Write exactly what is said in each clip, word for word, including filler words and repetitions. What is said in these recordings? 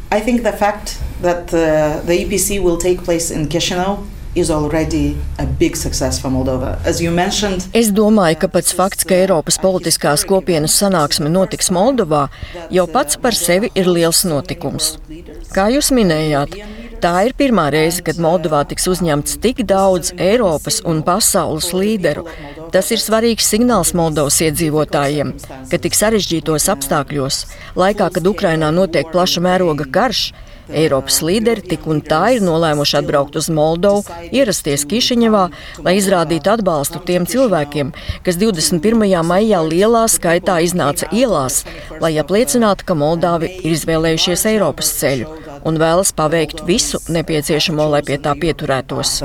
I think the fact that uh, the E P C will take place in Chisinau is already a big success for Moldova. As you mentioned, Es domāju, ka pats fakts, ka Eiropas politiskās kopienas sanāksme notiks Moldovā, jau pats par sevi ir liels notikums. Kā jūs minējāt, tā ir pirmā reize, kad Moldovā tiks uzņemts tik daudz Eiropas un pasaules līderu. Tas ir svarīgs signāls Moldovas iedzīvotājiem, ka tik sarežģītos apstākļos, laikā, kad Ukrainā notiek plaša mēroga karš, Eiropas līderi tik un tā ir nolēmuši atbraukt uz Moldovu, ierasties Kišiņevā, lai izrādītu atbalstu tiem cilvēkiem, kas divdesmit pirmajā maijā lielā skaitā iznāca ielās, lai apliecinātu, ka Moldavi ir izvēlējušies Eiropas ceļu un vēlas paveikt visu nepieciešamo, lai pie tā pieturētos.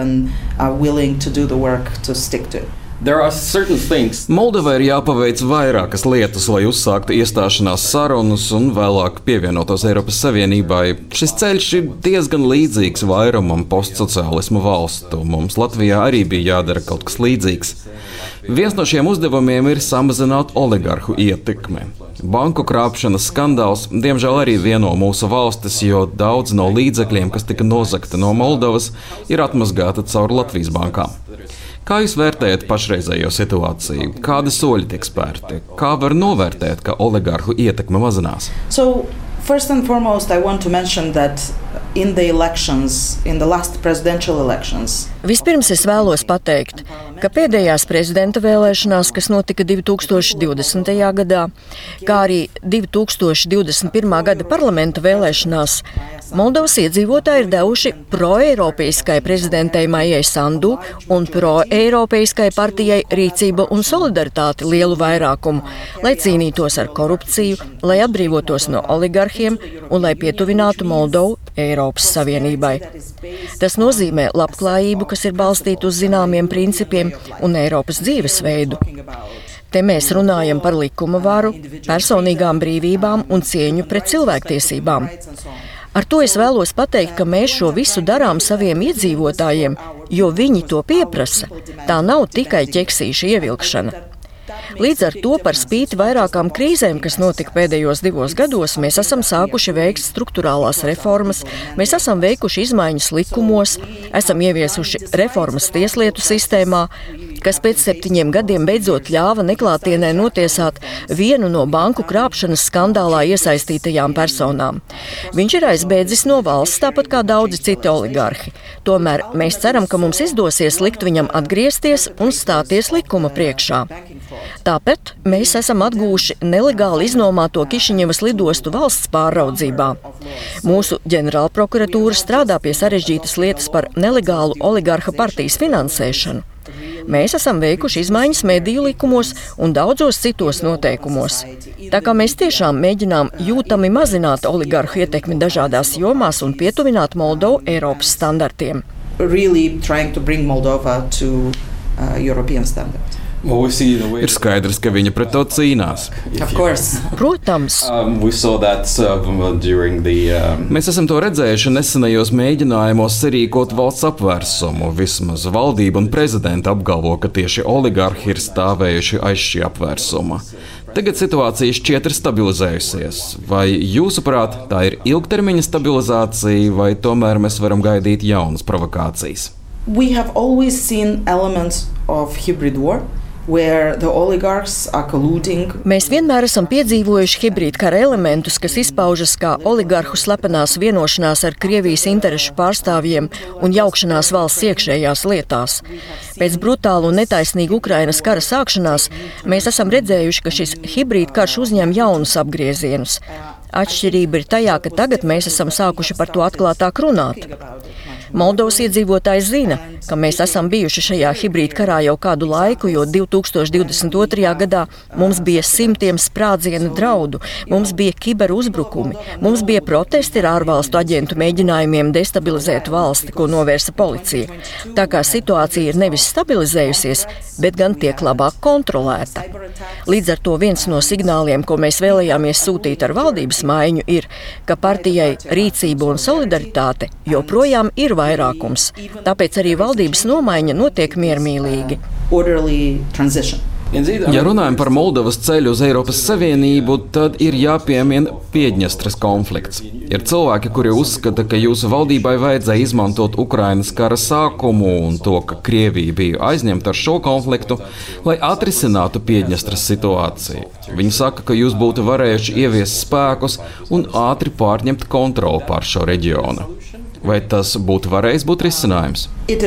Moldovai ir jāpaveic vairākas lietas, lai uzsāktu iestāšanās sarunas un vēlāk pievienotos Eiropas Savienībai. Šis ceļš ir diezgan līdzīgs vairumam postsociālismu valstu. Mums Latvijā arī bija jādara kaut kas līdzīgs. Viens no šiem uzdevumiem ir samazināt oligarhu ietekmi. Banku krāpšanas skandāls diemžēl arī vieno mūsu valstis, jo daudz no līdzekļiem, kas tika nozagti no Moldovas, ir atmazgāti caur Latvijas bankām. Kā jūs vērtējat pašreizējo situāciju? Kādi soļi tiek spērti? Kā var novērtēt, ka oligarhu ietekme mazinās? So, first and foremost, I want to mention that in the elections, in the last presidential elections, Vispirms es vēlos pateikt, ka pēdējās prezidenta vēlēšanās, kas notika divi tūkstoši divdesmitajā gadā, kā arī divi tūkstoši divdesmit pirmā gada parlamenta vēlēšanās, Moldovas iedzīvotāji ir devuši pro-eiropeiskai prezidentei Maijai Sandu un pro-eiropeiskai partijai Rīcība un solidaritāte lielu vairākumu, lai cīnītos ar korupciju, lai atbrīvotos no oligarhiem un lai pietuvinātu Moldovu Eiropas Savienībai. Tas nozīmē labklājību, kas ir balstīta uz zināmiem principiem un Eiropas dzīvesveidu. Te mēs runājam par likuma varu, personīgām brīvībām un cieņu pret cilvēktiesībām. Ar to es vēlos pateikt, ka mēs šo visu darām saviem iedzīvotājiem, jo viņi to pieprasa. Tā nav tikai ķeksīša ievilkšana. Līdz ar to par spīti vairākām krīzēm, kas notika pēdējos divos gados, mēs esam sākuši veikt struktūrālās reformas, mēs esam veikuši izmaiņas likumos, esam ieviesuši reformas tieslietu sistēmā, kas pēc septiņiem gadiem beidzot ļāva neklātienē notiesāt vienu no banku krāpšanas skandālā iesaistītajām personām. Viņš ir aizbēdzis no valsts, tāpat kā daudzi citi oligarhi. Tomēr mēs ceram, ka mums izdosies likt viņam atgriezties un stāties likuma priekšā. Tāpēc mēs esam atgūši nelegāli iznomāto Kišiņevas lidostu valsts pāraudzībā. Mūsu ģenerālprokuratūra strādā pie sarežģītas lietas par nelegālu oligarha partijas finansēšanu. Mēs esam veikuši izmaiņas mediju likumos un daudzos citos noteikumos. Tā kā mēs tiešām mēģinām jūtami mazināt oligarhu ietekmi dažādās jomās un pietuvināt Moldovu Eiropas standartiem. Really trying to bring Moldova to uh, European standards. Ir skaidrs, ka viņa pret to cīnās. Protams. Mēs esam to redzējuši nesenajos mēģinājumos sarīkot valsts apvērsumu. Vismaz valdība un prezidenta apgalvo, ka tieši oligarhi ir stāvējuši aiz šī apvērsuma. Tagad situācija šķiet ir stabilizējusies. Vai jūsuprāt, tā ir ilgtermiņa stabilizācija, vai tomēr mēs varam gaidīt jaunas provokācijas? We have always seen elements of hybrid war. Mēs vienmēr esam piedzīvojuši hibrīd kara elementus, kas izpaužas kā oligarhu slepenās vienošanās ar Krievijas interešu pārstāvjiem un jaukšanās valsts iekšējās lietās. Pēc brutālu un netaisnīgu Ukrainas kara sākšanās mēs esam redzējuši, ka šis hibrīd karš uzņem jaunus apgriezienus. Atšķirība ir tajā, ka tagad mēs esam sākuši par to atklātāk runāt. Moldovas iedzīvotāji zina, ka mēs esam bijuši šajā hibrīd karā jau kādu laiku, jo divi tūkstoši divdesmit otrajā gadā mums bija simtiem sprādzienu draudu, mums bija kiberuzbrukumi, mums bija protesti ar ārvalstu aģentu mēģinājumiem destabilizēt valsti, ko novērsa policija. Tā kā situācija ir nevis stabilizējusies, bet gan tiek labāk kontrolēta. Līdz ar to viens no signāliem, ko mēs vēlējāmies sūtīt ar valdības maiņu, ir, ka partijai Rīcība un solidaritāte joprojām ir vairākums. Tāpēc arī valdības nomaiņa notiek miermīlīgi. Ja runājam par Moldovas ceļu uz Eiropas Savienību, tad ir jāpiemina Piedņestras konflikts. Ir cilvēki, kuri uzskata, ka jūsu valdībai vajadzēja izmantot Ukrainas kara sākumu un to, ka Krievija bija aizņemta ar šo konfliktu, lai atrisinātu Piedņestras situāciju. Viņi saka, ka jūs būtu varējuši ieviest spēkus un ātri pārņemt kontroli pār šo reģionu. Vai tas būtu varējis būt risinājums?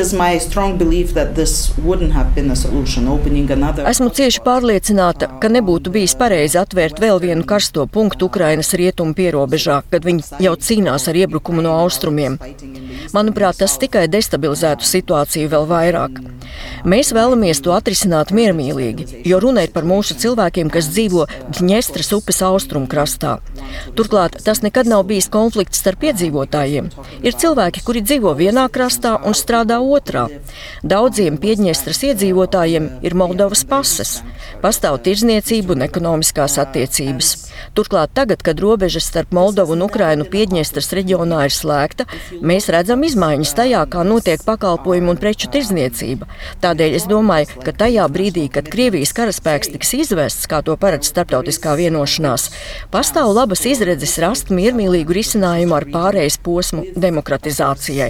Esmu cieši pārliecināta, ka nebūtu bijis pareizi atvērt vēl vienu karsto punktu Ukrainas rietumu pierobežā, kad viņi jau cīnās ar iebrukumu no austrumiem. Manuprāt, tas tikai destabilizētu situāciju vēl vairāk. Mēs vēlamies to atrisināt miermīlīgi, jo runa ir par mūsu cilvēkiem, kas dzīvo Dņestras upes austrumu krastā. Turklāt tas nekad nav bijis konflikts starp iedzīvotājiem. Ir cilvēki, kuri dzīvo vienā krastā un strādā otrā. Daudziem Piedņestras iedzīvotājiem ir Moldovas pases. Pastāv tirdzniecība un ekonomiskās attiecības. Turklāt tagad, kad robežas starp Moldovu un Ukrainu Piedņestras reģionā ir slēgta, mēs redzam izmaiņas tajā, kā notiek pakalpojumu un preču tirdzniecība. Tādēļ es domāju, ka tajā brīdī, kad Krievijas karaspēks tiks izvests, kā to paredz starptautiskā vienošanās, pastāv labas izredzes rast miermīlīgu risinājumu ar pārejas posmu demokratizācijai.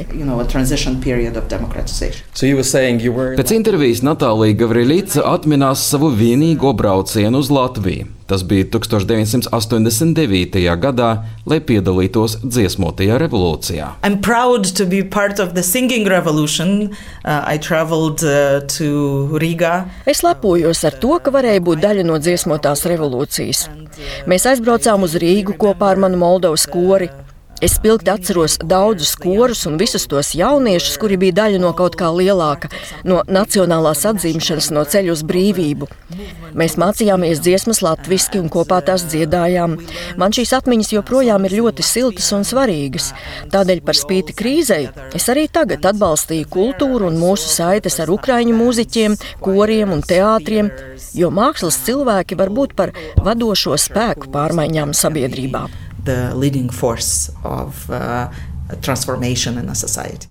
Pēc intervijas Natālija Gavriļica atminās savu vienīgo braucienu uz Latviju. Tas bija tuksstoš deviņsimt astoņdesmit devītajā gadā, lai piedalītos dziesmotajā revolūcijā. I'm proud to be part of the singing revolution. Uh, I traveled uh, to Riga. Es lepojos ar to, ka varēju būt daļa no dziesmotās revolūcijas. Mēs aizbraucām uz Rīgu kopā ar manu Moldovas kori. Es spilgti atceros daudzus korus un visus tos jauniešus, kuri bija daļa no kaut kā lielāka, no nacionālās atzīšanas, no ceļa uz brīvību. Mēs mācījāmies dziesmas latviski un kopā tās dziedājām. Man šīs atmiņas joprojām ir ļoti siltas un svarīgas. Tādēļ par spīti krīzei es arī tagad atbalstīju kultūru un mūsu saites ar ukraiņu mūziķiem, koriem un teātriem, jo mākslas cilvēki var būt par vadošo spēku pārmaiņām sabiedrībā. The leading force of uh, transformation in a society.